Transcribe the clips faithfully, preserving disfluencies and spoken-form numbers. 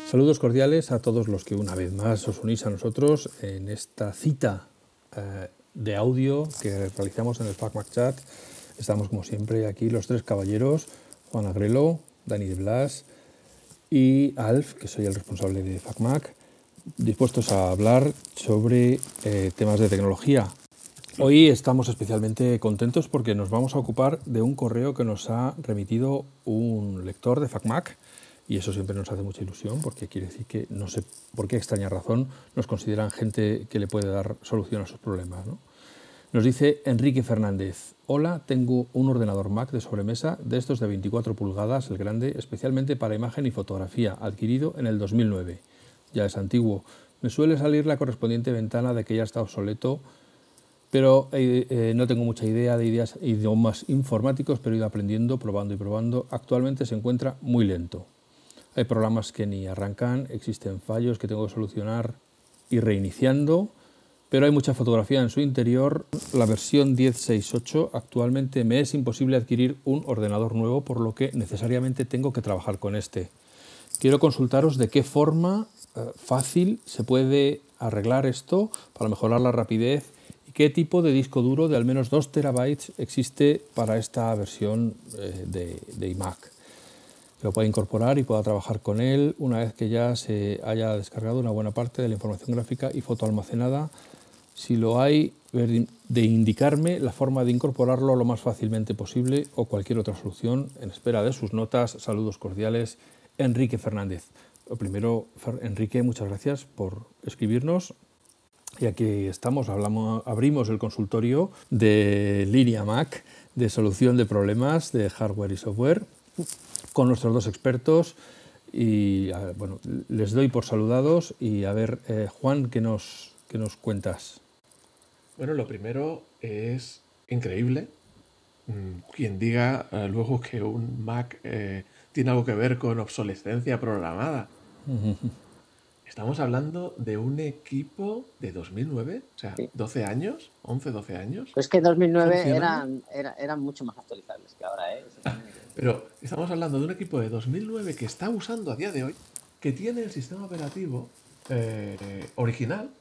Saludos cordiales a todos los que una vez más os unís a nosotros en esta cita eh, de audio que realizamos en el FacMac Chat. Estamos como siempre aquí los tres caballeros, Juan Agrelo, Dani de Blas y Alf, que soy el responsable de FacMac, dispuestos a hablar sobre eh, temas de tecnología. Hoy estamos especialmente contentos porque nos vamos a ocupar de un correo que nos ha remitido un lector de FacMac, y eso siempre nos hace mucha ilusión porque quiere decir que no sé por qué extraña razón nos consideran gente que le puede dar solución a sus problemas, ¿no? Nos dice Enrique Fernández: hola, tengo un ordenador Mac de sobremesa de estos de veinticuatro pulgadas, el grande, especialmente para imagen y fotografía, adquirido en el dos mil nueve. Ya es antiguo. Me suele salir la correspondiente ventana de que ya está obsoleto, pero eh, eh, no tengo mucha idea de ideas, idiomas informáticos, pero he ido aprendiendo, probando y probando. Actualmente se encuentra muy lento. Hay programas que ni arrancan, existen fallos que tengo que solucionar y reiniciando, pero hay mucha fotografía en su interior. La versión diez punto seis punto ocho actualmente me es imposible adquirir un ordenador nuevo, por lo que necesariamente tengo que trabajar con este. Quiero consultaros de qué forma eh, fácil se puede arreglar esto para mejorar la rapidez y qué tipo de disco duro de al menos dos terabytes existe para esta versión eh, de, de iMac. Que lo pueda incorporar y pueda trabajar con él una vez que ya se haya descargado una buena parte de la información gráfica y foto almacenada. Si lo hay, de indicarme la forma de incorporarlo lo más fácilmente posible o cualquier otra solución. En espera de sus notas, saludos cordiales, Enrique Fernández. Lo primero, Enrique, muchas gracias por escribirnos. Y aquí estamos, hablamos, abrimos el consultorio de Línea Mac, de solución de problemas de hardware y software, con nuestros dos expertos. Y ver, bueno, les doy por saludados y a ver, eh, Juan, ¿qué nos, qué nos cuentas? Bueno, lo primero es increíble. Quien diga eh, luego que un Mac eh, tiene algo que ver con obsolescencia programada. Estamos hablando de un equipo de dos mil nueve, o sea, Sí. doce años, once, doce años. Pues que en dos mil nueve funcionando. eran, eran, eran mucho más actualizables que ahora, ¿eh? Eso también hay que decir. Pero estamos hablando de un equipo de dos mil nueve que está usando a día de hoy, que tiene el sistema operativo eh, original,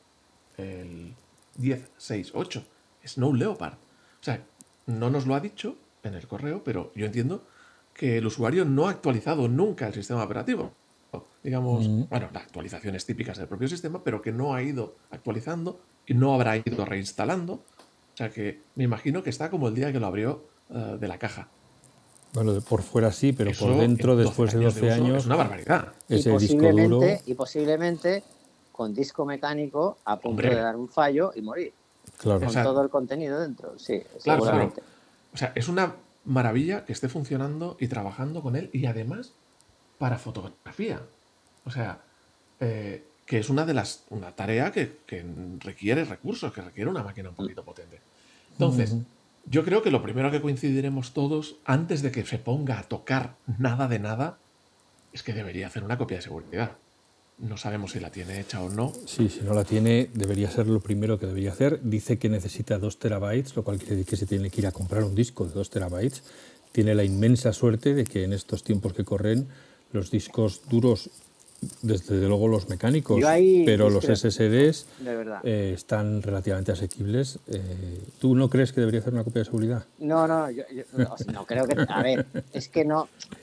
el diez punto seis punto ocho, Snow Leopard. O sea, no nos lo ha dicho en el correo, pero yo entiendo que el usuario no ha actualizado nunca el sistema operativo. Digamos, mm. bueno, las actualizaciones típicas del propio sistema, pero que no ha ido actualizando y no habrá ido reinstalando. O sea que me imagino que está como el día que lo abrió uh, de la caja. Bueno, por fuera sí, pero Eso, por dentro, después de doce de años... Es una barbaridad. Ese y, posiblemente, disco duro... y posiblemente con disco mecánico a punto Hombre. de dar un fallo y morir. Claro. Con Exacto. todo el contenido dentro, sí, Claro, seguramente. claro. O sea, es una maravilla que esté funcionando y trabajando con él, y además para fotografía. O sea, eh, que es una de las una tarea que, que requiere recursos, que requiere una máquina un poquito potente. Entonces, uh-huh. yo creo que lo primero que coincidiremos todos, antes de que se ponga a tocar nada de nada, es que debería hacer una copia de seguridad. No sabemos si la tiene hecha o no. Sí, si no la tiene, debería ser lo primero que debería hacer. Dice que necesita dos terabytes, lo cual quiere decir que se tiene que ir a comprar un disco de dos terabytes. Tiene la inmensa suerte de que en estos tiempos que corren, los discos duros, desde luego los mecánicos, pero los S S Ds eh, están relativamente asequibles. Eh, ¿Tú no crees que debería hacer una copia de seguridad? No, no, yo, yo no, no creo que... A ver, es que no...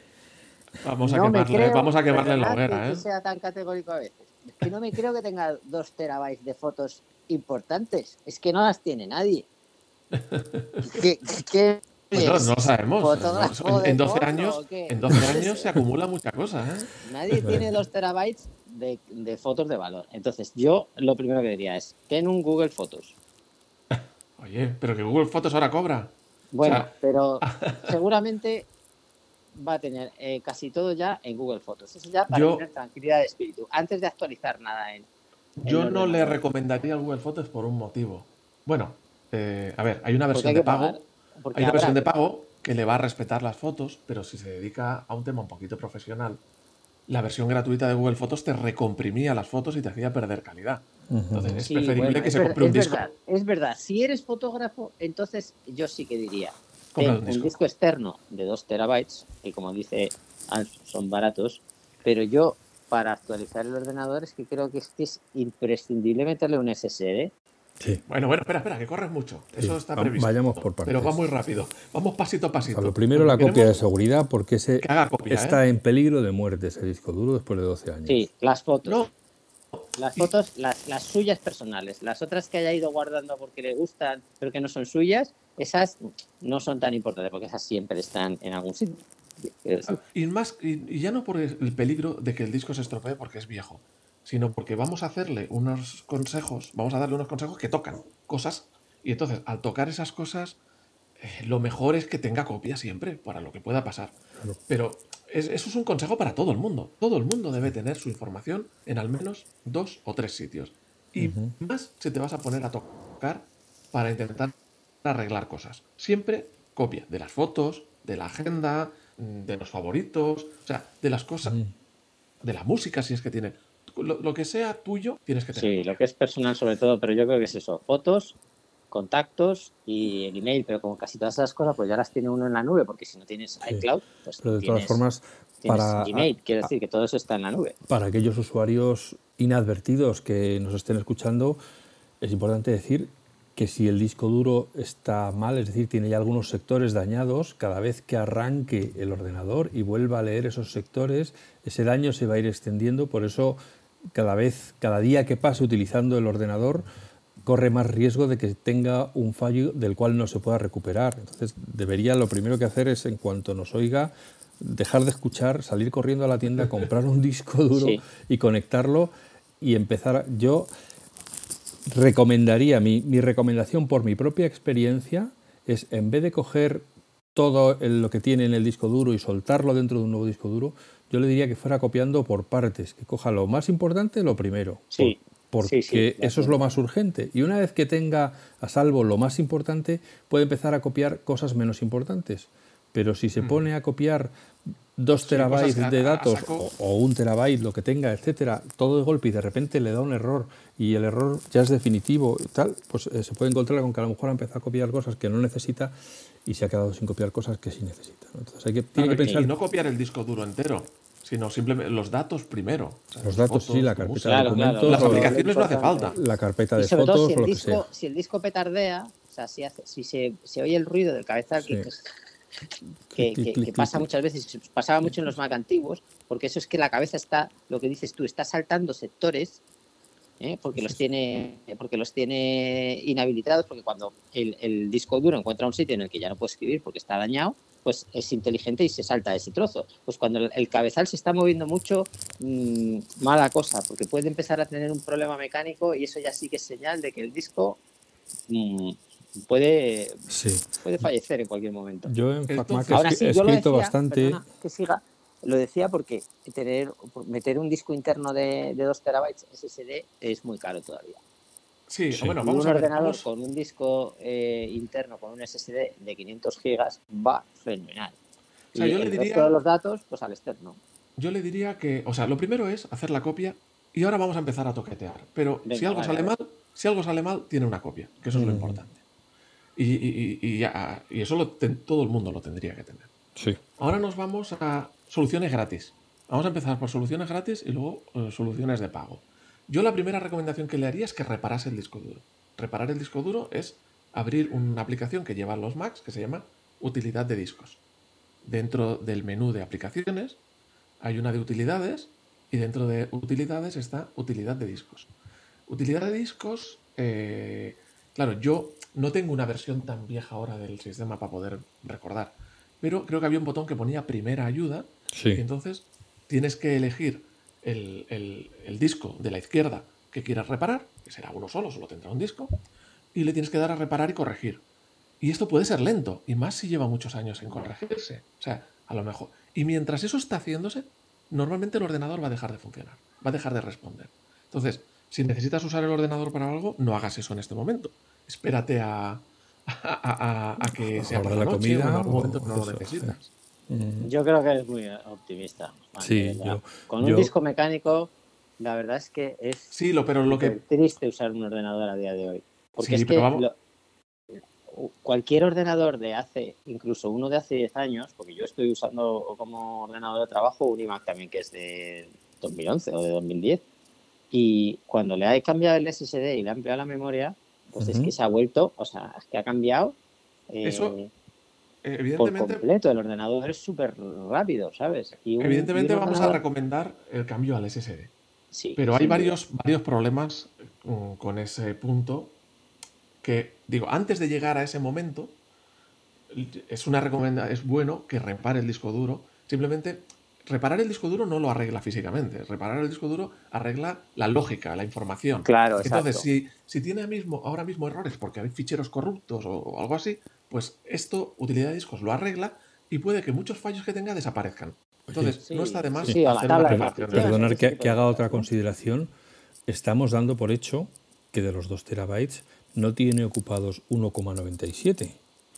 Vamos a no quemarle, creo, vamos a quemarle la hoguera, que, ¿eh? que sea tan categórico a veces. Es que no me creo que tenga dos terabytes de fotos importantes. Es que no las tiene nadie. ¿Qué, qué Bueno, no lo sabemos. No, en, en doce años, en doce años se acumula mucha cosa, ¿eh? Nadie tiene dos terabytes de, de fotos de valor. Entonces, yo lo primero que diría es, ten un Google Fotos. Oye, pero que Google Fotos ahora cobra. Bueno, o sea... pero seguramente va a tener eh, casi todo ya en Google Fotos. Eso ya para yo, tener tranquilidad de espíritu, antes de actualizar nada en... en yo no le recomendaría Google Fotos por un motivo. Bueno, eh, a ver, hay una versión hay de pago. Pagar, hay una versión de pago que le va a respetar las fotos, pero si se dedica a un tema un poquito profesional, la versión gratuita de Google Fotos te recomprimía las fotos y te hacía perder calidad. Entonces uh-huh. es preferible sí, bueno, que es se ver, compre un es disco. Verdad, es verdad, si eres fotógrafo, entonces yo sí que diría, ten un, un, disco. un disco externo de dos terabytes, que como dice Alf, son baratos, pero yo para actualizar el ordenador es que creo que es, que es imprescindible meterle un S S D. Sí. Bueno, bueno, espera, espera, que corres mucho. Eso Sí, está va- previsto. vayamos por Pero va partes. muy rápido. Vamos pasito a O pasito. sea, lo primero, Lo la que copia de queremos seguridad, porque ese que haga copia, está ¿eh? en peligro de muerte ese disco duro después de doce años. Sí, las fotos. No. Las Y- fotos, las, las suyas personales. Las otras que haya ido guardando porque le gustan, pero que no son suyas, esas no son tan importantes porque esas siempre están en algún sitio. Quiero decir. Y, más, y, y ya no por el peligro de que el disco se estropee porque es viejo, sino porque vamos a hacerle unos consejos, vamos a darle unos consejos que tocan cosas. Y entonces, al tocar esas cosas, eh, lo mejor es que tenga copia siempre para lo que pueda pasar. Claro. Pero es- eso es un consejo para todo el mundo. Todo el mundo debe tener su información en al menos dos o tres sitios. Y Ujú. más si te vas a poner a tocar para intentar arreglar cosas. Siempre copia de las fotos, de la agenda, mm, de los favoritos, o sea, de las cosas, Ujú. de la música si es que tiene. Lo, lo que sea tuyo, tienes que tener Sí, copia. lo que es personal sobre todo, pero yo creo que es eso, fotos, contactos y el email, pero como casi todas esas cosas, pues ya las tiene uno en la nube, porque si no tienes Sí. iCloud, pues Pero de todas tienes, formas, tienes para, Gmail, quiero a- decir que todo eso está en la nube. para aquellos usuarios inadvertidos que nos estén escuchando, es importante decir que si el disco duro está mal, es decir, tiene ya algunos sectores dañados, cada vez que arranque el ordenador y vuelva a leer esos sectores, ese daño se va a ir extendiendo. Por eso, cada vez, cada día que pase utilizando el ordenador, corre más riesgo de que tenga un fallo del cual no se pueda recuperar. Entonces, debería, lo primero que hacer es, en cuanto nos oiga, dejar de escuchar, salir corriendo a la tienda, comprar un disco duro Sí. y conectarlo y empezar. a- Yo recomendaría, mi, mi recomendación por mi propia experiencia es, en vez de coger todo el- lo que tiene en el disco duro y soltarlo dentro de un nuevo disco duro, yo le diría que fuera copiando por partes, que coja lo más importante, lo primero, Sí, por- sí, sí, porque de eso es lo acuerdo. más urgente. Y una vez que tenga a salvo lo más importante, puede empezar a copiar cosas menos importantes. Pero si se pone a copiar dos Sí, terabytes cosas a- de a- a datos saco. o, o un terabyte, lo que tenga, etcétera, todo de golpe y de repente le da un error y el error ya es definitivo, y tal, pues eh, se puede encontrar con que a lo mejor ha empezado a copiar cosas que no necesita y se ha quedado sin copiar cosas que sí necesita, ¿no? Entonces hay que, tiene Claro, que y- pensar y no copiar el disco duro entero, sino simplemente los datos primero. O sea, los tus datos, sí, fotos, la tu carpeta música. de Claro, claro, documentos, Las lo- o lo aplicaciones no hace importante. falta. la carpeta Y de sobre todo fotos si o el lo que disco, sea. si el disco petardea, o sea, si, hace, si se, se oye el ruido del cabezal Sí. que, Clic, que, clic, que- clic, que pasa clic. muchas veces, y se pasaba mucho en los Mac antiguos, porque eso es que la cabeza está, lo que dices tú, está saltando sectores, ¿eh? porque los tiene, porque los tiene inhabilitados, porque cuando el, el disco duro encuentra un sitio en el que ya no puede escribir porque está dañado, pues es inteligente y se salta ese trozo. Pues cuando el, el cabezal se está moviendo mucho, mmm, mala cosa, porque puede empezar a tener un problema mecánico y eso ya sí que es señal de que el disco mmm, puede, Sí. puede fallecer en cualquier momento. Yo en FacMac he Ahora escri- he sí, yo lo escrito decía, bastante. perdona que siga, lo decía porque tener, meter un disco interno de, de dos terabytes S S D es muy caro todavía. Sí, Sí. bueno, Y vamos un a ver. ordenador Vamos, con un disco eh, interno con un S S D de quinientos gigas va fenomenal. o sea, Y yo el le resto de diría, los datos, pues al externo. yo le diría que, o sea, lo primero es hacer la copia y ahora vamos a empezar a toquetear. Pero Venga, si algo vale, sale vale. mal, si algo sale mal, tiene una copia, que eso es lo Mm. importante. Y, y- y- y ya- y eso lo ten- todo el mundo lo tendría que tener. Sí. Ahora nos vamos a soluciones gratis. Vamos a empezar por soluciones gratis y luego eh, soluciones de pago. Yo la primera recomendación que le haría es que reparase el disco duro. Reparar el disco duro es abrir una aplicación que llevan los Macs que se llama Utilidad de discos. Dentro del menú de aplicaciones hay una de utilidades y dentro de utilidades está utilidad de discos. Utilidad de discos, eh, claro, yo no tengo una versión tan vieja ahora del sistema para poder recordar, pero creo que había un botón que ponía primera ayuda Sí. y entonces tienes que elegir el, el- el disco de la izquierda que quieras reparar, que será uno solo, solo tendrá un disco, y le tienes que dar a reparar y corregir. Y esto puede ser lento, y más si lleva muchos años en corregirse. O sea, a lo mejor. Y mientras eso está haciéndose, normalmente el ordenador va a dejar de funcionar, va a dejar de responder. Entonces, si necesitas usar el ordenador para algo, no hagas eso en este momento. Espérate a, a, a- a- a que A sea la por hora la de la noche o en comida algún momento que no o lo eso, necesitas. Mm. Yo creo que eres muy optimista. Juan, Sí, de verdad. yo- Con yo- un disco mecánico, la verdad es que es Sí, lo, pero lo que... súper triste usar un ordenador a día de hoy. Porque Sí, es pero que vamos- lo- cualquier ordenador de hace, incluso uno de hace diez años, porque yo estoy usando como ordenador de trabajo un iMac también que es de dos mil once o de dos mil diez. Y cuando le ha cambiado el S S D y le ha ampliado la memoria, pues uh-huh. es que se ha vuelto, o sea, es que ha cambiado eh, Eso, evidentemente, por completo. El ordenador es súper rápido, ¿sabes? Y un, evidentemente y un vamos ordenador... a recomendar el cambio al S S D. Sí, pero hay varios, varios problemas um, con ese punto que, digo, antes de llegar a ese momento, es una recomenda es bueno que repare el disco duro. Simplemente, reparar el disco duro no lo arregla físicamente. Reparar el disco duro arregla la lógica, la información. Claro, Entonces, exacto. si, si tiene mismo, ahora mismo errores porque hay ficheros corruptos o, o algo así, pues esto, utilidad de discos, lo arregla y puede que muchos fallos que tenga desaparezcan. Entonces, sí, no está de más sí, sí, hacer una reparación. Perdonar que, que haga otra consideración. Estamos dando por hecho que de los dos terabytes no tiene ocupados uno coma noventa y siete.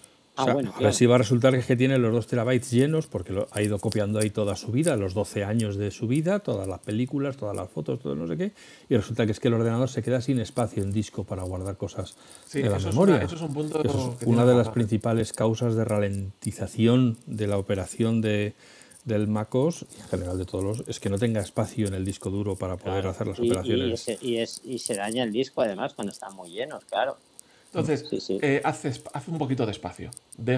O sea, ah, bueno, a ver claro. si va a resultar que, es que tiene los dos terabytes llenos, porque lo, ha ido copiando ahí toda su vida, los doce años de su vida, todas las películas, todas las fotos, todo no sé qué, y resulta que es que el ordenador se queda sin espacio en disco para guardar cosas sí, de la eso memoria. Es una, eso es un punto eso es que una de las principales causas de ralentización de la operación de, del MacOS, y en general de todos los, es que no tenga espacio en el disco duro para poder claro. hacer las y, operaciones. Y, ese, y, es, y se daña el disco además cuando están muy llenos, claro. Entonces, sí, sí. Eh, hace, hace un poquito de espacio.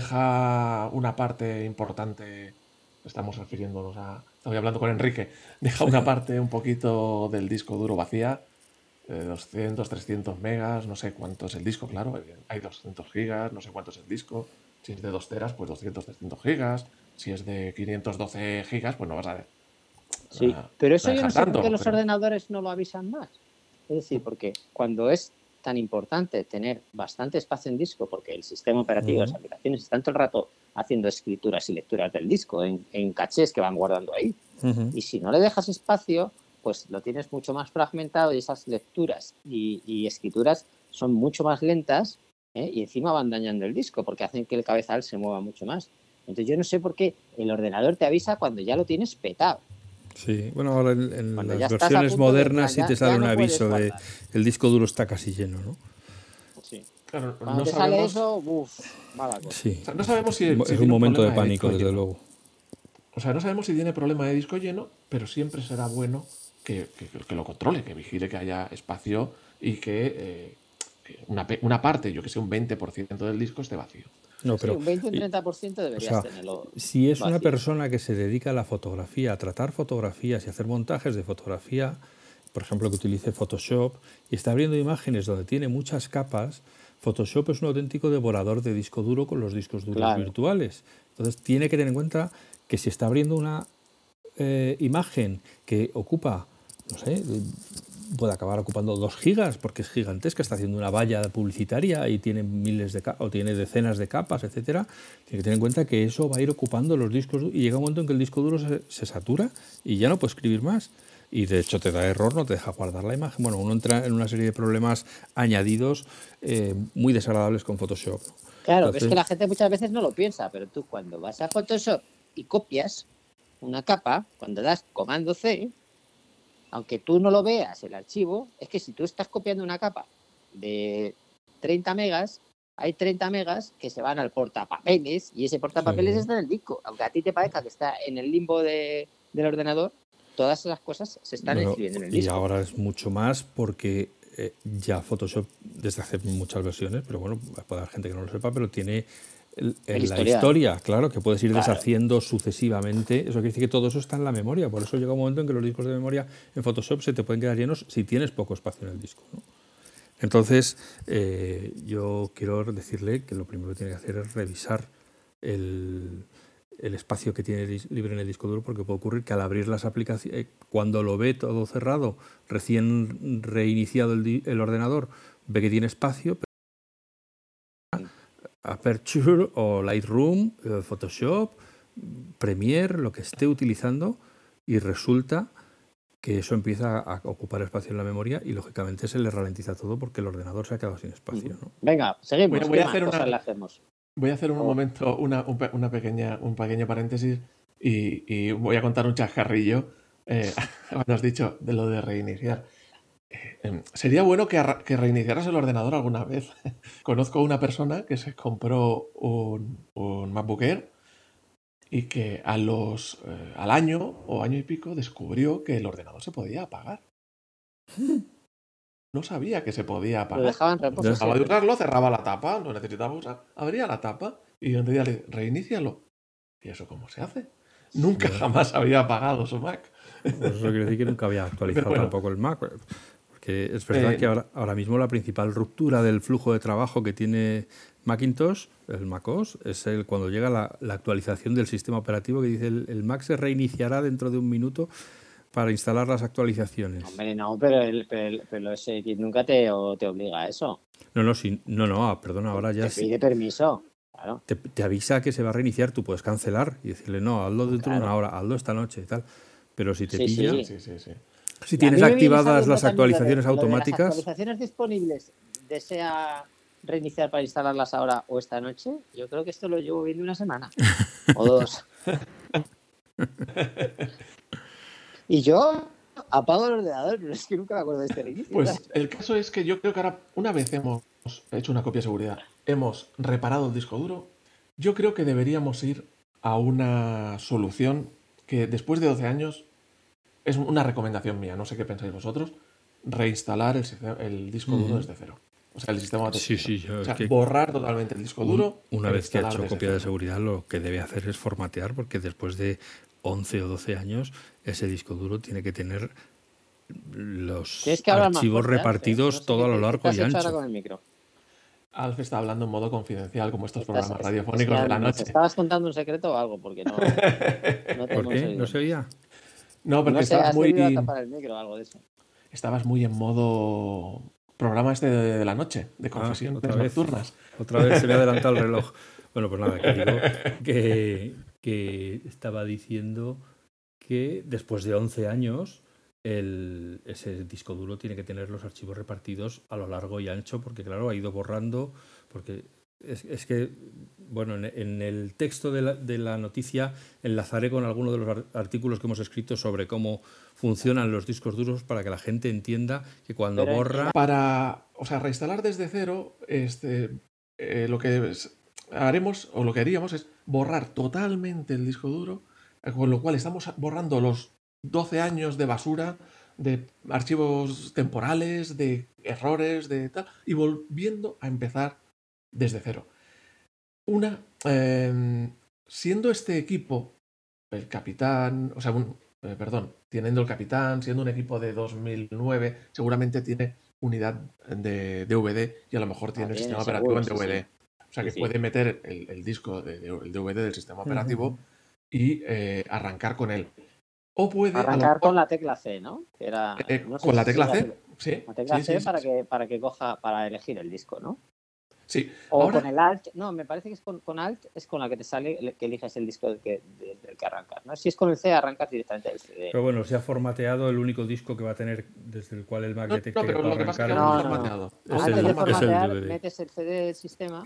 Deja una parte importante, estamos refiriéndonos a... Estoy hablando con Enrique. Deja una parte un poquito del disco duro vacía, eh, doscientos, trescientos megas, no sé cuánto es el disco, claro. Hay doscientos gigas, no sé cuánto es el disco. Si es de dos teras, pues doscientos, trescientos gigas. Si es de quinientos doce gigas, pues no vas a ver. Sí, a, pero eso yo no sé tanto, por qué los pero... ordenadores no lo avisan más. Es decir, porque cuando es tan importante tener bastante espacio en disco, porque el sistema operativo, uh-huh. las aplicaciones están todo el rato haciendo escrituras y lecturas del disco en, en cachés que van guardando ahí. Uh-huh. Y si no le dejas espacio, pues lo tienes mucho más fragmentado y esas lecturas y, y escrituras son mucho más lentas, ¿eh? Y encima van dañando el disco porque hacen que el cabezal se mueva mucho más. Entonces yo no sé por qué el ordenador te avisa cuando ya lo tienes petado. Sí, bueno, ahora en, en las las versiones modernas de, sí te sale no un aviso de guardar. el disco duro está casi lleno, ¿no? Sí. Claro, Cuando no te sabemos... sale eso, uff, mala cosa. Sí. O sea, no sabemos si, es si un momento un de pánico, de desde lleno. luego. O sea, no sabemos si tiene problema de disco lleno, pero siempre será bueno que, que, que lo controle, que vigile que haya espacio y que, eh, que una, una parte, yo que sé, un veinte por ciento del disco esté vacío. No, pero, sí, un veinte o un treinta por ciento deberías o sea, tenerlo. Si es vacío. una persona que se dedica a la fotografía, a tratar fotografías y a hacer montajes de fotografía, por ejemplo, que utilice Photoshop y está abriendo imágenes donde tiene muchas capas, Photoshop es un auténtico devorador de disco duro con los discos duros claro. virtuales. Entonces tiene que tener en cuenta que si está abriendo una eh, imagen que ocupa, no sé, puede acabar ocupando dos gigas porque es gigantesca, está haciendo una valla publicitaria y tiene miles de o tiene decenas de capas, etcétera. Tiene que tener en cuenta que eso va a ir ocupando los discos y llega un momento en que el disco duro se, se satura y ya no puede escribir más. Y de hecho te da error, no te deja guardar la imagen. Bueno, uno entra en una serie de problemas añadidos eh, muy desagradables con Photoshop. Claro, Entonces, es que la gente muchas veces no lo piensa, pero tú cuando vas a Photoshop y copias una capa, cuando das comando C, aunque tú no lo veas el archivo, es que si tú estás copiando una capa de treinta megas, hay treinta megas que se van al portapapeles y ese portapapeles sí. está en el disco. Aunque a ti te parezca que está en el limbo de, del ordenador, todas esas cosas se están bueno, escribiendo en el disco. Y ahora es mucho más porque eh, ya Photoshop, desde hace muchas versiones, pero bueno, puede haber gente que no lo sepa, pero tiene el, el la historia, claro, que puedes ir claro. deshaciendo sucesivamente. Eso quiere decir que todo eso está en la memoria. Por eso llega un momento en que los discos de memoria en Photoshop se te pueden quedar llenos si tienes poco espacio en el disco, ¿no? Entonces, eh, yo quiero decirle que lo primero que tiene que hacer es revisar el, el espacio que tiene libre en el disco duro, porque puede ocurrir que al abrir las aplicaciones, cuando lo ve todo cerrado, recién reiniciado el, el ordenador, ve que tiene espacio, pero Aperture o Lightroom, eh, Photoshop, Premiere, lo que esté utilizando, y resulta que eso empieza a ocupar espacio en la memoria y lógicamente se le ralentiza todo porque el ordenador se ha quedado sin espacio, ¿no? Venga, seguimos. Voy, voy a hacer una, le hacemos? Voy a hacer un oh. momento una, una pequeña, un pequeño paréntesis y, y voy a contar un chascarrillo. Eh, cuando has dicho de lo de reiniciar. Eh, sería bueno que, que reiniciaras el ordenador alguna vez. Conozco una persona que se compró un, un MacBook Air y que a los, eh, al año o año y pico descubrió que el ordenador se podía apagar. No sabía que se podía Lo apagar. dejaban en reposo Dejaba de siempre. usarlo, cerraba la tapa, no necesitaba usar, abría la tapa y en realidad le reinícialo. ¿Y eso cómo se hace? Nunca Ya. jamás había apagado su Mac. Pues eso quiere decir que nunca había actualizado bueno. tampoco el Mac. Porque es verdad Eh, que ahora, ahora mismo la principal ruptura del flujo de trabajo que tiene Macintosh, el MacOS, es el cuando llega la, la actualización del sistema operativo que dice el, el Mac se reiniciará dentro de un minuto para instalar las actualizaciones. Hombre, no, pero, el, pero, el- pero ese kit nunca te, o- te obliga a eso. No, no, sí, no, no, ah, perdona, ahora ya Te sí. pide permiso. Claro. Te, te avisa que se va a reiniciar, tú puedes cancelar y decirle, no, hazlo dentro de Claro. una hora, hazlo esta noche y tal. Pero si te Sí, pilla, sí. sí, sí, sí. si A tienes mí me viene activadas saliendo las también lo de- actualizaciones lo de automáticas, las actualizaciones disponibles, desea reiniciar para instalarlas ahora o esta noche. Yo creo que esto lo llevo viendo una semana o dos. Y yo apago el ordenador, pero es que nunca me acuerdo de este reinicio. Pues el caso es que yo creo que ahora, una vez hemos hecho una copia de seguridad, hemos reparado el disco duro, yo creo que deberíamos ir a una solución que después de doce años es una recomendación mía, no sé qué pensáis vosotros, reinstalar el, sistema- el disco duro Ujú. desde cero. O sea, el sistema Sí, desde sí, cero. yo O sea, es que borrar totalmente el disco un- duro. una e vez que ha instalar hecho desde copia de cero. seguridad, lo que debe hacer es formatear, porque después de once o doce años, ese disco duro tiene que tener los Tienes que hablar más archivos fuerte, Alf, ¿eh? repartidos No sé todo qué a lo te- qué te largo has y hecho ahora ancho. con el micro. Alf está hablando en modo confidencial, como estos Estás- programas es- radiofónicos es que de la ¿nos noche. estabas contando un secreto o algo? Porque no, no te ¿Por hemos qué? oído. ¿No se oía? No, porque No sé, estabas has debido muy, tapar el micro o algo de eso. estabas muy en modo programa este de, de la noche, de Ah, confesiones otra vez. nocturnas. Otra vez se me ha adelantado el reloj. Bueno, pues nada, que digo que, que estaba diciendo que después de once años el, ese disco duro tiene que tener los archivos repartidos a lo largo y ancho, porque claro, ha ido borrando, porque es, es que, bueno, en, en el texto de la, de la noticia enlazaré con alguno de los ar- artículos que hemos escrito sobre cómo funcionan los discos duros para que la gente entienda que cuando Pero en- borra... Para, o sea, reinstalar desde cero, este, eh, lo que es- haremos o lo que haríamos es borrar totalmente el disco duro, eh, con lo cual estamos borrando los doce años de basura, de archivos temporales, de errores, de tal, y volviendo a empezar desde cero. Una, em, siendo este equipo el capitán, o sea, un- eh, perdón, teniendo el capitán, siendo un equipo de dos mil nueve, seguramente tiene unidad de D V D y a lo mejor tiene Ah, el tiene, sistema seguro, operativo en sí, D V D. sí. O sea, Sí, que sí. puede meter el, el disco, de, de- el D V D del sistema operativo y eh, arrancar con él. O puede, a lo Arrancar mejor, con la tecla C, ¿no? Que era, eh, no sé con la si tecla la C. tecla- Sí, La tecla sí, C sí, para sí. que para que coja, para elegir el disco, ¿no? Sí. O Ahora, con el Alt, no, me parece que es con, con Alt, es con la que te sale el- que eliges el disco del que, de- del que arrancas, ¿no? Si es con el C, arrancas directamente del C D. Pero bueno, se ha formateado el único disco que va a tener desde el cual el Mac no, detecte no, que pero puede lo que pasa es que arrancar ahora No, está no, no. formateado. es Ahora Antes está el, de es el formateado. formatear, D V D. metes el C D del sistema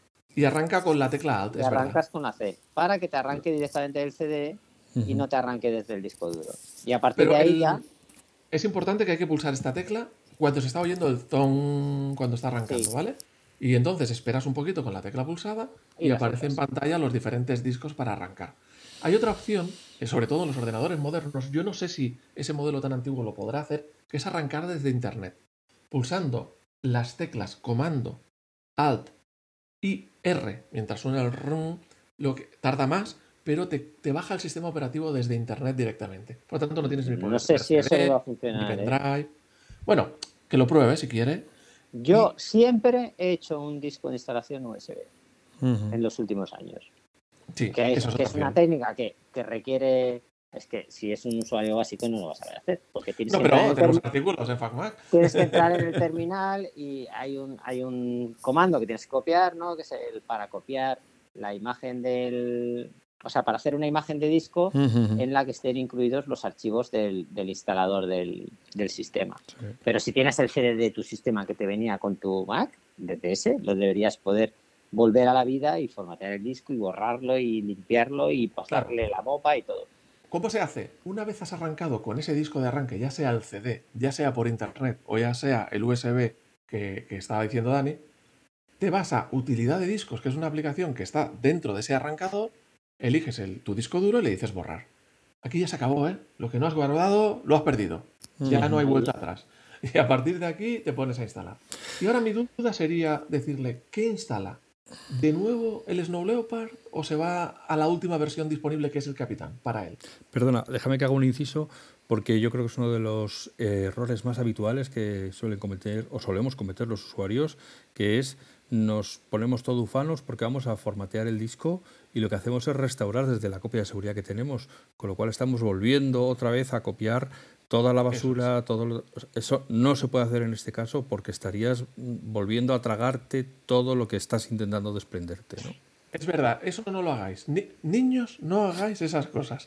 Y arranca con la tecla Alt, y es verdad. arrancas con la C, para que te arranque directamente del C D y Ujú. no te arranque desde el disco duro. Y a partir Pero de ahí el- ya, es importante que hay que pulsar esta tecla cuando se está oyendo el zon cuando está arrancando, Sí. ¿vale? Y entonces esperas un poquito con la tecla pulsada y, Y las aparecen en otras. pantalla los diferentes discos para arrancar. Hay otra opción, que sobre todo en los ordenadores modernos, yo no sé si ese modelo tan antiguo lo podrá hacer, que es arrancar desde Internet. Pulsando las teclas comando, alt y R mientras suena el rum, lo que tarda más, pero te, te baja el sistema operativo desde Internet directamente. Por lo tanto, no tienes ni poder No sé si eso C D, le va a ni funcionar, ¿eh? pendrive. Bueno, que lo pruebe si quiere. Yo Y- siempre he hecho un disco de instalación U S B Ujú. en los últimos años. Sí, Que es, eso es que otra es una opción. técnica que, que requiere. Es que si es un usuario básico no lo vas a saber hacer. Porque tienes, No, que, entrar en pero el tenemos termi- artículos en FacMac. tienes que entrar en el terminal y hay un, hay un comando que tienes que copiar, ¿no? Que es el para copiar la imagen del. O sea, para hacer una imagen de disco Ujú. en la que estén incluidos los archivos del, del instalador del, del sistema. Sí. Pero si tienes el C D de tu sistema que te venía con tu Mac, desde ese, lo deberías poder volver a la vida y formatear el disco y borrarlo y limpiarlo y pasarle la mopa y todo. ¿Cómo se hace? Una vez has arrancado con ese disco de arranque, ya sea el C D, ya sea por internet o ya sea el U S B que, que estaba diciendo Dani, te vas a utilidad de discos, que es una aplicación que está dentro de ese arrancador, eliges el, tu disco duro y le dices borrar. Aquí ya se acabó, ¿eh? Lo que no has guardado, lo has perdido. Ya no hay vuelta atrás. Y a partir de aquí te pones a instalar. Y ahora mi duda sería decirle, ¿qué instala? ¿De nuevo el Snow Leopard o se va a la última versión disponible que es el Capitán para él? Perdona, déjame que haga un inciso porque yo creo que es uno de los eh, errores más habituales que suelen cometer o solemos cometer los usuarios, que es nos ponemos todo ufanos porque vamos a formatear el disco y lo que hacemos es restaurar desde la copia de seguridad que tenemos, con lo cual estamos volviendo otra vez a copiar toda la basura, eso, es. todo lo, eso no se puede hacer en este caso porque estarías volviendo a tragarte todo lo que estás intentando desprenderte, ¿no? Es verdad, eso no lo hagáis. Ni, niños, no hagáis esas cosas.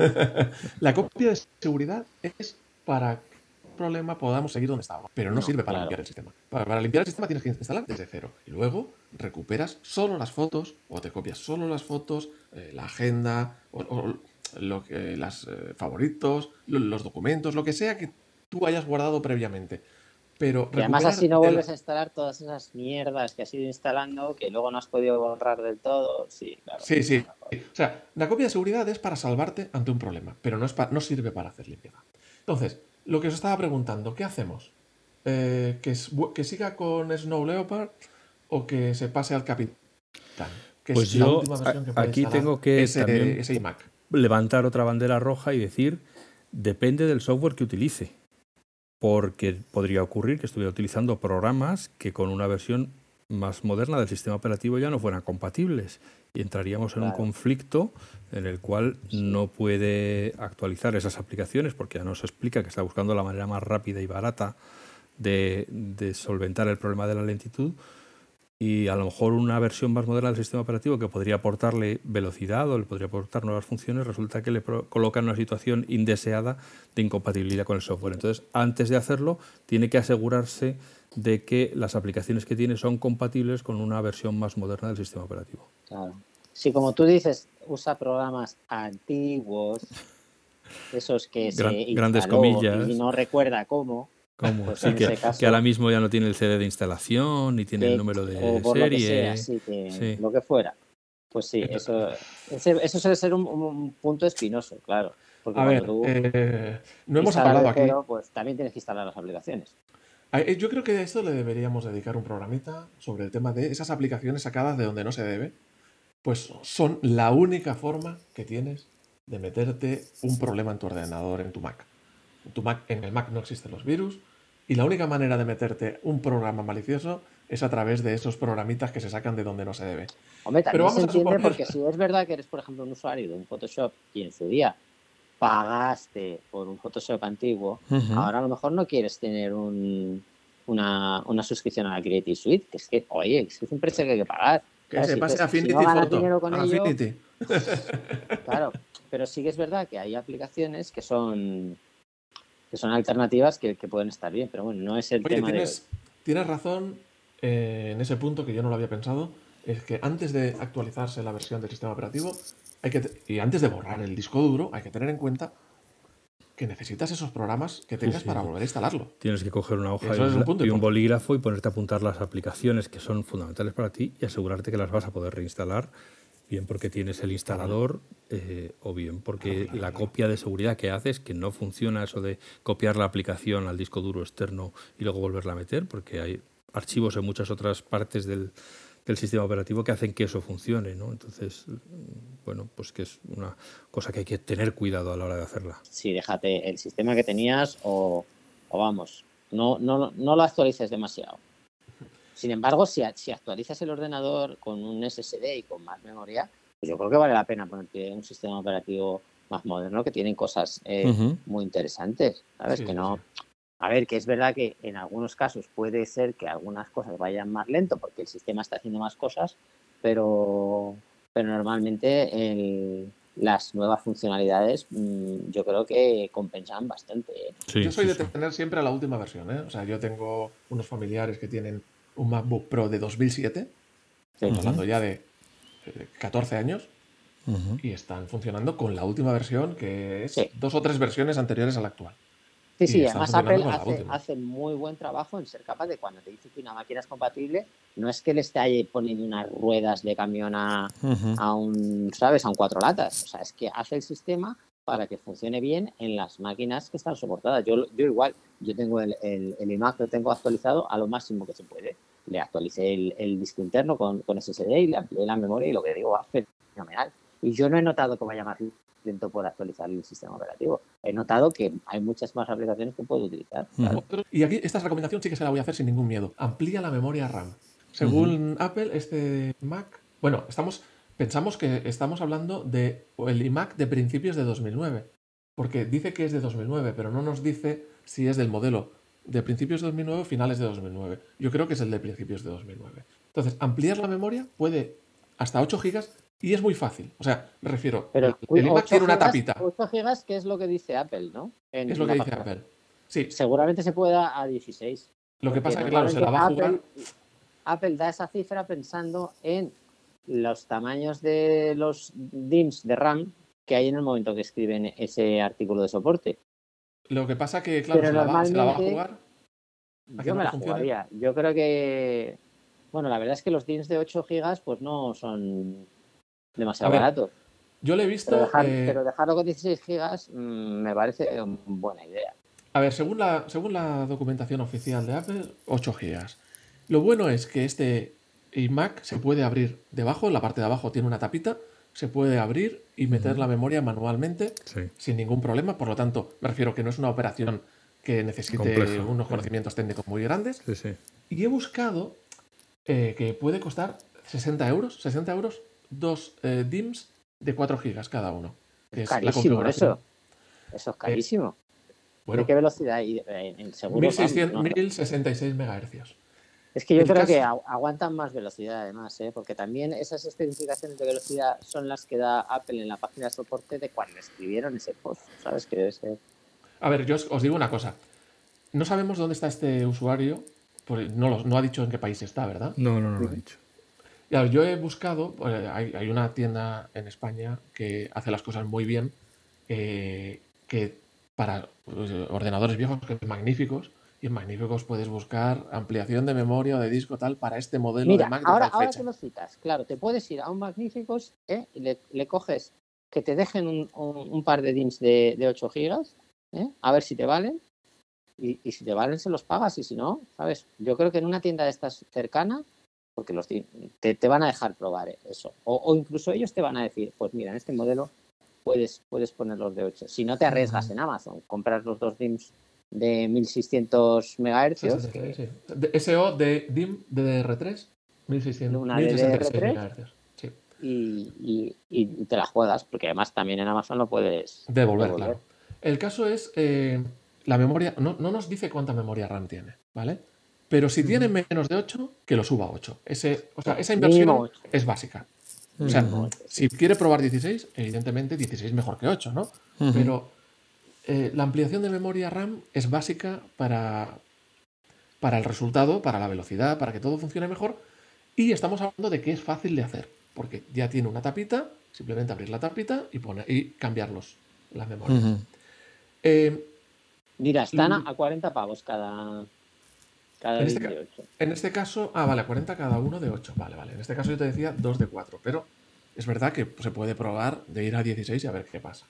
La copia de seguridad es para que el problema podamos seguir donde estábamos, pero no, no sirve para claro. limpiar el sistema. Para, para limpiar el sistema tienes que instalar desde cero y luego recuperas solo las fotos o te copias solo las fotos, eh, la agenda o, o lo que, las eh, favoritos, los documentos, lo que sea que tú hayas guardado previamente. Pero y además así no vuelves a instalar todas esas mierdas que has ido instalando que luego no has podido borrar del todo. Sí, claro. Sí, sí. O sea, la copia de seguridad es para salvarte ante un problema, pero no, es pa no sirve para hacer limpieza. Entonces, lo que os estaba preguntando, ¿qué hacemos? Eh, ¿que, es, ¿Que siga con Snow Leopard o que se pase al Capitán? Que pues es yo la última versión que puede aquí tengo que ese, también ese iMac. Levantar otra bandera roja y decir, depende del software que utilice. Porque podría ocurrir que estuviera utilizando programas que con una versión más moderna del sistema operativo ya no fueran compatibles y entraríamos en claro. un conflicto en el cual sí. no puede actualizar esas aplicaciones porque ya nos explica que está buscando la manera más rápida y barata de, de solventar el problema de la lentitud y a lo mejor una versión más moderna del sistema operativo que podría aportarle velocidad o le podría aportar nuevas funciones, resulta que le coloca en una situación indeseada de incompatibilidad con el software. Entonces, antes de hacerlo, tiene que asegurarse de que las aplicaciones que tiene son compatibles con una versión más moderna del sistema operativo. Claro. Si, como tú dices, usa programas antiguos, esos que Gran, se grandes comillas. Y no recuerda cómo, ¿Cómo? Pues sí, que, caso, que ahora mismo ya no tiene el C D de instalación, ni tiene que, el número de o por serie. Lo que sea, sí, que sí. Lo que fuera. Pues sí, eso, ese, eso suele ser un, un punto espinoso, claro. Porque a ver, tú eh, no hemos hablado aquí. Cero, pues también tienes que instalar las aplicaciones. Yo creo que a esto le deberíamos dedicar un programita sobre el tema de esas aplicaciones sacadas de donde no se debe. Pues son la única forma que tienes de meterte un problema en tu ordenador, en tu Mac. En, tu Mac, en el Mac no existen los virus y la única manera de meterte un programa malicioso es a través de esos programitas que se sacan de donde no se debe. Hombre, también Pero vamos se entiende suponer... porque si es verdad que eres, por ejemplo, un usuario de un Photoshop y en su día pagaste por un Photoshop antiguo, uh-huh. ahora a lo mejor no quieres tener un, una, una suscripción a la Creative Suite, que es que, oye, es, que es un precio que hay que pagar. Que claro, se si pase a Affinity si no Photo. Con Affinity. Ello, claro, pero sí que es verdad que hay aplicaciones que son que son alternativas que, que pueden estar bien, pero bueno, no es el Oye, tema tienes, de hoy. Tienes razón eh, en ese punto que yo no lo había pensado, es que antes de actualizarse la versión del sistema operativo hay que y antes de borrar el disco duro hay que tener en cuenta que necesitas esos programas que tengas sí, sí. para volver a instalarlo. Tienes que coger una hoja y un, un, y un bolígrafo y ponerte a apuntar las aplicaciones que son fundamentales para ti y asegurarte que las vas a poder reinstalar, bien porque tienes el instalador eh, o bien porque claro, claro, la claro. copia de seguridad que haces, que no funciona eso de copiar la aplicación al disco duro externo y luego volverla a meter, porque hay archivos en muchas otras partes del, del sistema operativo que hacen que eso funcione, ¿no? Entonces, bueno, pues que es una cosa que hay que tener cuidado a la hora de hacerla. Sí, déjate el sistema que tenías o, o vamos, no, no, no lo actualices demasiado. Sin embargo, si, si actualizas el ordenador con un S S D y con más memoria, pues yo creo que vale la pena ponerte un sistema operativo más moderno que tiene cosas eh, uh-huh. muy interesantes, ¿sabes? Sí, que no... Sí. A ver, que es verdad que en algunos casos puede ser que algunas cosas vayan más lento porque el sistema está haciendo más cosas, pero, pero normalmente el, las nuevas funcionalidades mmm, yo creo que compensan bastante. ¿eh? Sí, yo soy sí, de sí. tener siempre a la última versión, ¿eh? O sea, yo tengo unos familiares que tienen un MacBook Pro de dos mil siete, sí. uh-huh. hablando ya de catorce años, uh-huh. y están funcionando con la última versión, que es sí. dos o tres versiones anteriores a la actual. Sí, y sí, están además funcionando Apple con la hace, última. hace muy buen trabajo en ser capaz de cuando te dice que una máquina es compatible, no es que le esté ahí poniendo unas ruedas de camión a, Ujú. a un, ¿sabes? A un cuatro latas. O sea, es que hace el sistema para que funcione bien en las máquinas que están soportadas. Yo, yo igual, yo tengo el, el, el iMac, lo tengo actualizado a lo máximo que se puede. Le actualicé el, el disco interno con, con S S D y le amplié la memoria y lo que digo, va fenomenal. Y yo no he notado que vaya más lento por actualizar el sistema operativo. He notado que hay muchas más aplicaciones que puedo utilizar. Claro. Y aquí esta recomendación sí que se la voy a hacer sin ningún miedo. Amplía la memoria RAM. Según uh-huh. Apple, este Mac... Bueno, estamos pensamos que estamos hablando del iMac de principios de dos mil nueve. Porque dice que es de dos mil nueve, pero no nos dice si es del modelo de principios de dos mil nueve o finales de dos mil nueve. Yo creo que es el de principios de dos mil nueve. Entonces, ampliar la memoria puede hasta ocho gigas y es muy fácil. O sea, me refiero, pero, el, el iMac tiene una tapita. ocho gigas, que es lo que dice Apple, ¿no? En, es lo que dice página. Apple. Sí. Seguramente se pueda a dieciséis. Lo que pasa es que, claro, se la va a jugar... Apple, Apple da esa cifra pensando en los tamaños de los D I Ms de RAM que hay en el momento que escriben ese artículo de soporte. Lo que pasa que, claro, se la, va, se la va a jugar. ¿A yo me la funcione? jugaría. Yo creo que... Bueno, la verdad es que los D I Ms de ocho gigas pues no son demasiado ver, baratos. Yo lo he visto... Pero, dejar, eh... pero dejarlo con dieciséis gigas mmm, me parece una buena idea. A ver, según la, según la documentación oficial de Apple, ocho gigas. Lo bueno es que este iMac se puede abrir debajo, en la parte de abajo tiene una tapita, se puede abrir y meter uh-huh. la memoria manualmente sí. sin ningún problema. Por lo tanto, me refiero que no es una operación que necesite Compleja, unos conocimientos sí. técnicos muy grandes. Sí, sí. Y he buscado eh, que puede costar sesenta euros, sesenta euros, dos eh, D I Ms de cuatro gigas cada uno. Que es carísimo la eso. Eso es carísimo. Eh, Bueno, ¿de qué velocidad? Y, eh, en seguro, mil sesenta y seis megahercios. Es que yo el creo caso... que aguantan más velocidad además, ¿eh? Porque también esas especificaciones de velocidad son las que da Apple en la página de soporte de cuando escribieron ese post, ¿sabes? Que debe ser... A ver, yo os, os digo una cosa. No sabemos dónde está este usuario, porque no, lo, no ha dicho en qué país está, ¿verdad? No, no, no lo ha dicho. Y a ver, yo he buscado, eh, hay, hay una tienda en España que hace las cosas muy bien, eh, que para pues, ordenadores viejos que son magníficos, y en magníficos puedes buscar ampliación de memoria o de disco tal para este modelo Mira, de Mac de ahora, tal ahora fecha. que lo citas, claro, te puedes ir a un magníficos ¿eh? y le, le coges que te dejen un, un, un par de D I Ms de, de ocho gigas, ¿eh? A ver si te valen, y, y si te valen se los pagas, y si no, ¿sabes? Yo creo que en una tienda de estas cercana, porque los te, te van a dejar probar eso, o, o incluso ellos te van a decir, pues mira, en este modelo puedes, puedes poner los de ocho. Si no te arriesgas en Amazon, compras los dos D I Ms de mil seiscientos megahercios. Sí, sí, sí, sí. De S O de D I M D D R tres, mil seiscientos, una mil sesenta y seis D D R tres, megahercios. Sí. Y, y, y te la juegas, porque además también en Amazon lo puedes devolver, devolver. Claro. El caso es, eh, la memoria, no, no nos dice cuánta memoria RAM tiene, ¿vale? Pero si uh-huh. tiene menos de ocho, que lo suba a ocho. Ese, o sea, esa inversión es básica. O sea, uh-huh. si quiere probar dieciséis, evidentemente dieciséis mejor que ocho, ¿no? Uh-huh. Pero eh, la ampliación de memoria RAM es básica para, para el resultado, para la velocidad, para que todo funcione mejor. Y estamos hablando de que es fácil de hacer, porque ya tiene una tapita, simplemente abrir la tapita y, poner, y cambiarlos, las memorias. Uh-huh. Eh, Mira, están a cuarenta pavos cada... Cada en, este, en este caso, ah, vale, cuarenta cada uno de ocho, vale, vale. En este caso yo te decía dos de cuatro, pero es verdad que se puede probar de ir a dieciséis y a ver qué pasa.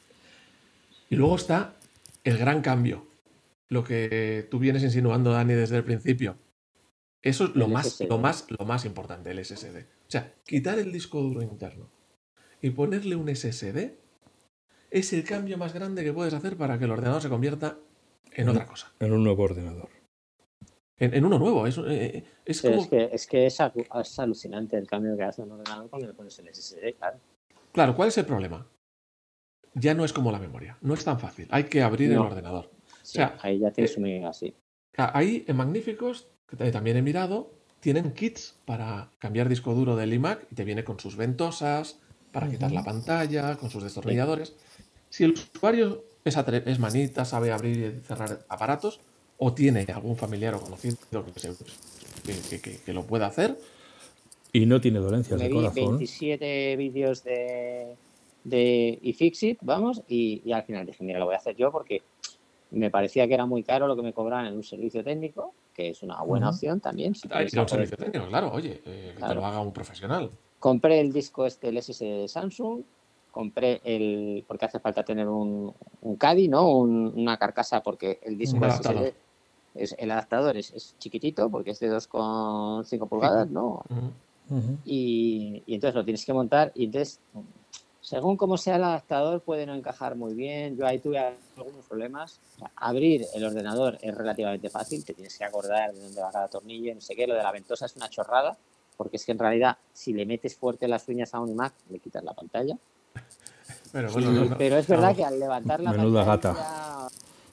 Y luego está el gran cambio, lo que tú vienes insinuando, Dani, desde el principio. Eso es lo más, lo más, lo más importante, el S S D. O sea, quitar el disco duro interno y ponerle un S S D es el cambio más grande que puedes hacer para que el ordenador se convierta en, en otra cosa. En un nuevo ordenador. En, en uno nuevo, es, eh, es como... Es que, es, que es, es alucinante el cambio que hace un ordenador cuando le pones el S S D, claro. Claro, ¿cuál es el problema? Ya no es como la memoria, no es tan fácil, hay que abrir no. el ordenador. Sí, o sea, ahí ya tienes eh, un así. Ahí en Magníficos, que también he mirado, tienen kits para cambiar disco duro del iMac y te viene con sus ventosas, para uh-huh. quitar la pantalla, con sus destornilladores. Sí. Si el usuario es, es manita, sabe abrir y cerrar aparatos, o tiene algún familiar o conocido que, se, que, que, que lo pueda hacer. Y no tiene dolencias Me de vi corazón. veintisiete vídeos de, de iFixit, vamos, y, y al final dije, mira, lo voy a hacer yo porque me parecía que era muy caro lo que me cobraban en un servicio técnico, que es una buena Ujú. opción también. Si Hay quieres que ir a un algo de- servicio técnico, claro, oye, eh, que te Claro. lo haga un profesional. Compré el disco este, el S S D de Samsung, compré el, porque hace falta tener un, un Caddy, ¿no? Un- una carcasa, porque el disco Un S S D, adaptador. es, el adaptador es, es chiquitito, porque es de dos coma cinco pulgadas, ¿no? Ujú. Ujú. Y, y entonces lo tienes que montar y entonces, según cómo sea el adaptador, puede no encajar muy bien. Yo ahí tuve algunos problemas. O sea, abrir el ordenador es relativamente fácil, te tienes que acordar de dónde va cada tornillo, no sé qué. Lo de la ventosa es una chorrada, porque es que en realidad, si le metes fuerte las uñas a un iMac, le quitas la pantalla. Pero bueno, Y- no, no. pero es A lo verdad mejor- que al levantar la Menuda pantalla, gata.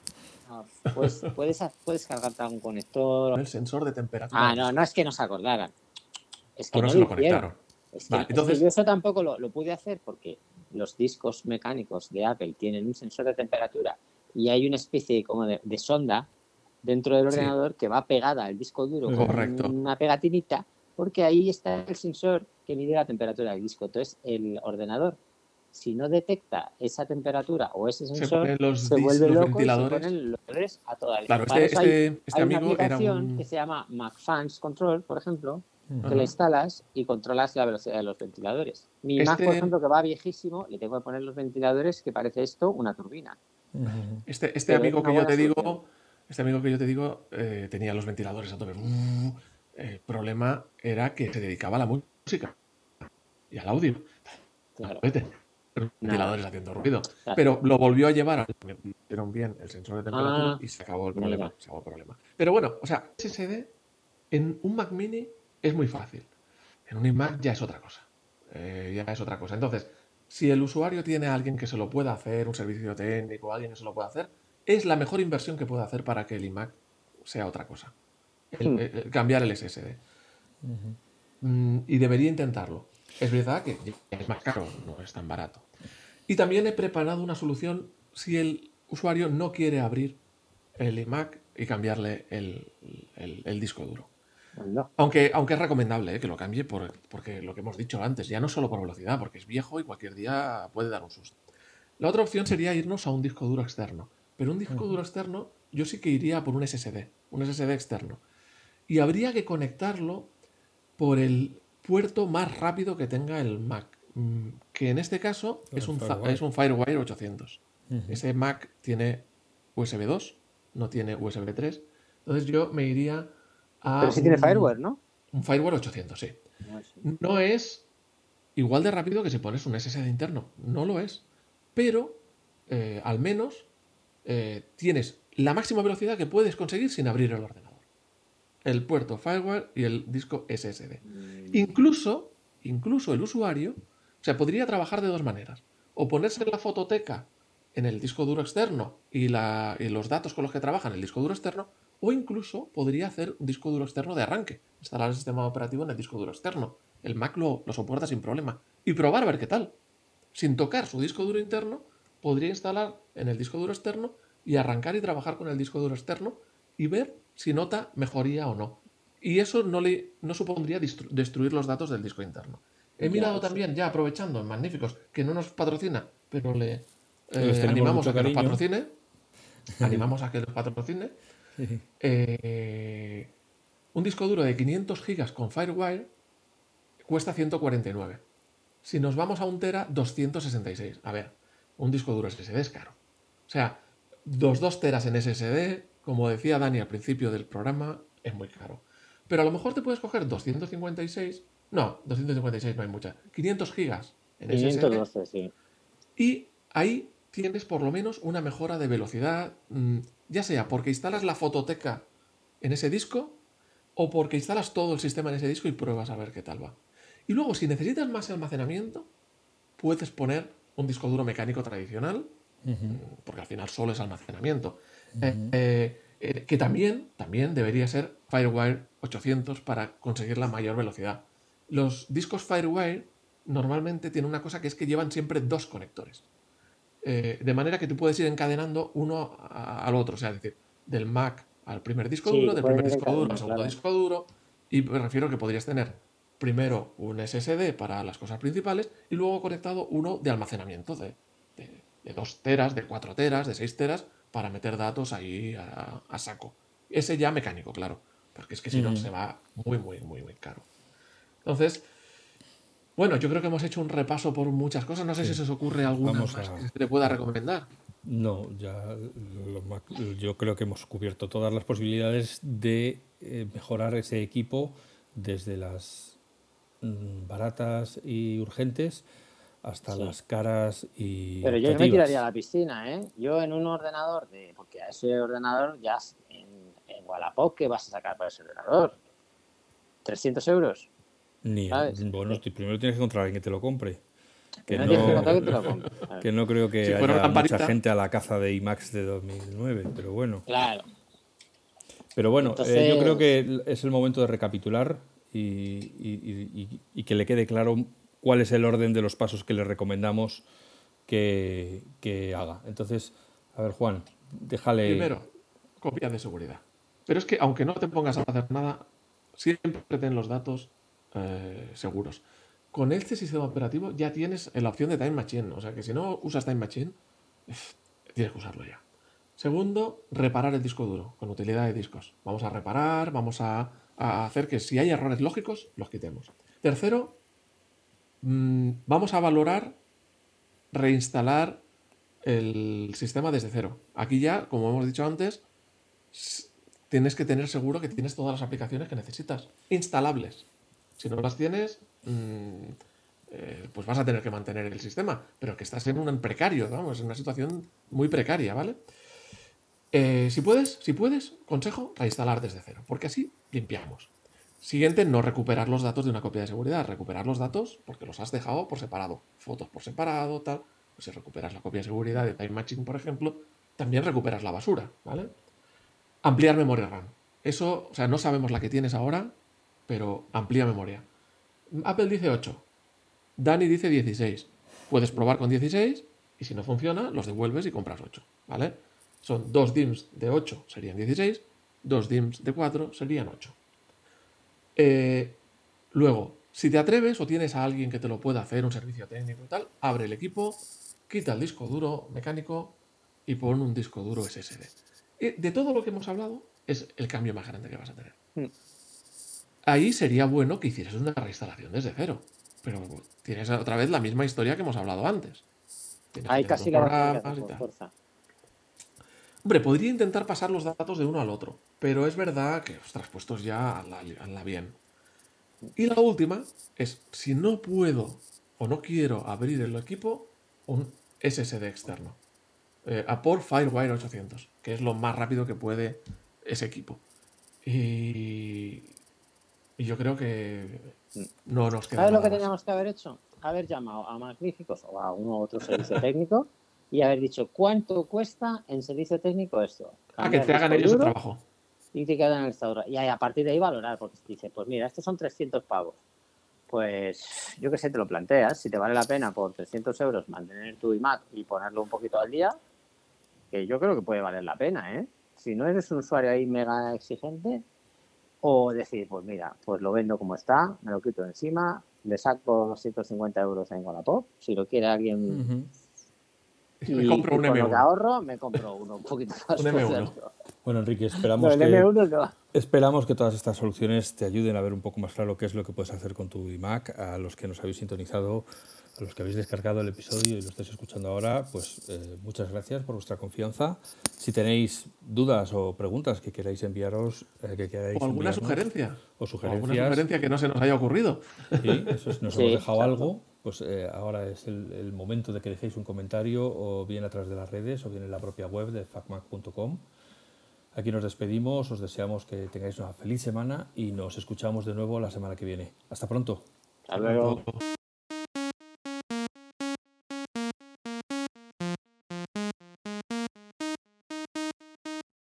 pues puedes, puedes cargarte algún conector. el sensor de temperatura Ah, del no, disco. no es que no se acordaran. Es que O no no se lo lo hicieron. conectaron. Es que, Vale, es que entonces, yo eso tampoco lo, lo pude hacer porque los discos mecánicos de Apple tienen un sensor de temperatura y hay una especie como de, de sonda dentro del sí, ordenador que va pegada al disco duro con correcto. una pegatinita, porque ahí está el sensor que mide la temperatura del disco. Entonces, el ordenador, si no detecta esa temperatura o ese Se sensor, ponen los, se dis- vuelve los loco y se ventiladores. ponen los colores a toda leche. Claro, Para este, eso hay, este, este hay una amigo era aplicación un. que se llama MacFans Control, por ejemplo, que Ajá. la instalas y controlas la velocidad de los ventiladores. Mi Mac, por Este, ejemplo, que va viejísimo, le tengo que poner los ventiladores que parece esto una turbina. Ujú. este, este Pero es amigo una que yo buena te solución. digo, este amigo que yo te digo, eh, tenía los ventiladores a tope. Uh, El problema era que se dedicaba a la música y al audio. Claro. Vete, los Nada. ventiladores haciendo ruido. Claro. Pero lo volvió a llevar a. Metieron bien el sensor de temperatura Ah, y se acabó el mira. problema. Se acabó el problema. Pero bueno, o sea, S S D en un Mac Mini es muy fácil. En un iMac ya es otra cosa. Eh, ya es otra cosa. Entonces, si el usuario tiene a alguien que se lo pueda hacer, un servicio técnico, alguien que se lo pueda hacer, es la mejor inversión que puede hacer para que el iMac sea otra cosa. El- Hmm. el- el cambiar el S S D. Mm, y debería intentarlo. Es verdad que es más caro, no es tan barato. Y también he preparado una solución si el usuario no quiere abrir el iMac y cambiarle el, el- el disco duro. No. Aunque, aunque es recomendable, ¿eh? Que lo cambie por, porque lo que hemos dicho antes, ya no solo por velocidad, porque es viejo y cualquier día puede dar un susto. La otra opción sería irnos a un disco duro externo. Pero un disco duro externo, yo sí que iría por un S S D, un S S D externo. Y habría que conectarlo por el puerto más rápido que tenga el Mac, mm, que en este caso El es un, fa- Firewire. es un Firewire ochocientos. Ujú. Ese Mac tiene U S B dos, no tiene U S B tres. Entonces yo me iría a Pero sí tiene un, Firewire, ¿no? un Firewire ochocientos, sí. No, sí. No es igual de rápido que si pones un S S D interno, no lo es. Pero eh, al menos eh, tienes la máxima velocidad que puedes conseguir sin abrir el ordenador. El puerto Firewire y el disco S S D. Incluso, incluso el usuario, o sea, podría trabajar de dos maneras. O ponerse la fototeca en el disco duro externo y, la, y los datos con los que trabaja en el disco duro externo, o incluso podría hacer un disco duro externo de arranque, instalar el sistema operativo en el disco duro externo. El Mac lo, lo soporta sin problema. Y probar a ver qué tal. Sin tocar su disco duro interno, podría instalar en el disco duro externo y arrancar y trabajar con el disco duro externo y ver si nota mejoría o no. Y eso no, le, no supondría destru- destruir los datos del disco interno. He Ya, mirado sí. también, ya aprovechando, en Magníficos, que no nos patrocina, pero le Que les eh, tenemos animamos mucho a que nos cariño. patrocine. Animamos a que nos patrocine. Sí. Eh, un disco duro de quinientos gigas con Firewire cuesta ciento cuarenta y nueve. Si nos vamos a un tera, doscientos sesenta y seis. A ver, un disco duro S S D es caro. O sea, los dos teras en S S D, como decía Dani al principio del programa, es muy caro. Pero a lo mejor te puedes coger doscientos cincuenta y seis. No, doscientos cincuenta y seis no hay mucha. quinientos gigas en S S D. quinientos doce, sí. Y ahí tienes por lo menos una mejora de velocidad, mm, ya sea porque instalas la fototeca en ese disco o porque instalas todo el sistema en ese disco y pruebas a ver qué tal va. Y luego, si necesitas más almacenamiento, puedes poner un disco duro mecánico tradicional, Ujú. porque al final solo es almacenamiento. Eh, eh, eh, que también, también debería ser Firewire ochocientos para conseguir la mayor velocidad. Los discos Firewire normalmente tienen una cosa que es que llevan siempre dos conectores. Eh, de manera que tú puedes ir encadenando uno a- al otro, o sea, es decir, del Mac al primer disco Sí, duro, lo del pueden primer ir disco duro al encadenando, segundo claro. disco duro, y me refiero que podrías tener primero un S S D para las cosas principales y luego conectado uno de almacenamiento de, de, de dos teras, de cuatro teras, de seis teras, para meter datos ahí a, a saco. Ese ya mecánico, claro, porque es que si no Mm. se va muy, muy, muy, muy caro. Entonces, bueno, yo creo que hemos hecho un repaso por muchas cosas. No sé Sí. si se os ocurre alguna Vamos más a- que se te pueda recomendar. No, ya lo ma- yo creo que hemos cubierto todas las posibilidades de eh, mejorar ese equipo desde las mm, baratas y urgentes hasta Sí. las caras y Pero yo me objetivas. tiraría a la piscina, ¿eh? Yo en un ordenador, de porque a ese ordenador ya en, en Wallapop, ¿qué vas a sacar para ese ordenador? ¿trescientos euros? Ni, ¿Sabes? bueno, Sí. tú primero tienes que encontrar a alguien que te lo compre. Que Primero tienes que no, encontrar que te lo compre. Claro. que no creo que Si fuera haya una mucha lamparita. gente a la caza de IMAX de dos mil nueve, pero bueno. Claro. Pero bueno, Entonces, eh, yo creo que es el momento de recapitular y, y- y- y que le quede claro cuál es el orden de los pasos que le recomendamos que, que haga. Entonces, a ver, Juan, déjale. Primero, copia de seguridad. Pero es que aunque no te pongas a hacer nada, siempre ten los datos eh, seguros. Con este sistema operativo ya tienes la opción de Time Machine. O sea que si no usas Time Machine, tienes que usarlo ya. Segundo, reparar el disco duro con utilidad de discos. Vamos a reparar, vamos a, a hacer que si hay errores lógicos, los quitemos. Tercero, mmm, vamos a valorar reinstalar el sistema desde cero. Aquí ya, como hemos dicho antes, tienes que tener seguro que tienes todas las aplicaciones que necesitas, instalables. Si no las tienes, mmm, eh, pues vas a tener que mantener el sistema, pero que estás en un precario, vamos, en una situación muy precaria, ¿vale? Eh, si puedes, si puedes, consejo, reinstalar desde cero, porque así limpiamos. Siguiente, no recuperar los datos de una copia de seguridad, recuperar los datos porque los has dejado por separado, fotos por separado, tal. Pues si recuperas la copia de seguridad de Time Machine, por ejemplo, también recuperas la basura, ¿vale? Ampliar memoria RAM. Eso, o sea, no sabemos la que tienes ahora, pero amplía memoria. Apple dice ocho, Dani dice dieciséis. Puedes probar con dieciséis y si no funciona, los devuelves y compras ocho, ¿vale? Son dos D I Ms de ocho, serían dieciséis, dos D I Ms de cuatro serían ocho. Eh, luego, si te atreves o tienes a alguien que te lo pueda hacer, un servicio técnico y tal, abre el equipo, quita el disco duro mecánico y pon un disco duro S S D. Y de todo lo que hemos hablado, es el cambio más grande que vas a tener. Mm. Ahí sería bueno que hicieras una reinstalación desde cero. Pero tienes otra vez la misma historia que hemos hablado antes. Tienes ahí que tener casi los la vas a tener que programas hacer y por tal. fuerza. Hombre, podría intentar pasar los datos de uno al otro, pero es verdad que, ostras, puestos ya a la, a la bien. Y la última es, si no puedo o no quiero abrir el equipo, un S S D externo. Eh, a por FireWire ochocientos, que es lo más rápido que puede ese equipo. Y, y yo creo que no nos queda ¿Sabes lo nada que más. teníamos que haber hecho? Haber llamado a Magníficos o a uno u otro servicio técnico y haber dicho cuánto cuesta en servicio técnico esto. Ah, que Cambiar te hagan disco ellos el duro trabajo. y te quedan en el estado. Y ahí, a partir de ahí valorar, porque te dice, pues mira, estos son trescientos pavos. Pues yo qué sé, te lo planteas, si te vale la pena por trescientos euros mantener tu iMac y ponerlo un poquito al día, que yo creo que puede valer la pena, ¿eh? Si no eres un usuario ahí mega exigente, o decir, pues mira, pues lo vendo como está, me lo quito de encima, le saco doscientos cincuenta euros en Wallapop, si lo quiere alguien Ujú. Me y, compro y un con M lo que uno. ahorro, me compro uno un poquito más. Un M uno. moderno. Bueno, Enrique, No, esperamos el que, M uno no. esperamos que todas estas soluciones te ayuden a ver un poco más claro qué es lo que puedes hacer con tu iMac. A los que nos habéis sintonizado, a los que habéis descargado el episodio y lo estáis escuchando ahora, pues eh, muchas gracias por vuestra confianza. Si tenéis dudas o preguntas que queráis enviaros, eh, que queráis O alguna enviarnos, sugerencia. o O alguna sugerencias, sugerencia que no se nos haya ocurrido. sí, eso es, nos Sí, hemos dejado exacto. algo, pues eh, ahora es el, el momento de que dejéis un comentario o bien a través de las redes o bien en la propia web de facmac punto com. Aquí nos despedimos, os deseamos que tengáis una feliz semana y nos escuchamos de nuevo la semana que viene. Hasta pronto. Hasta luego. Pronto.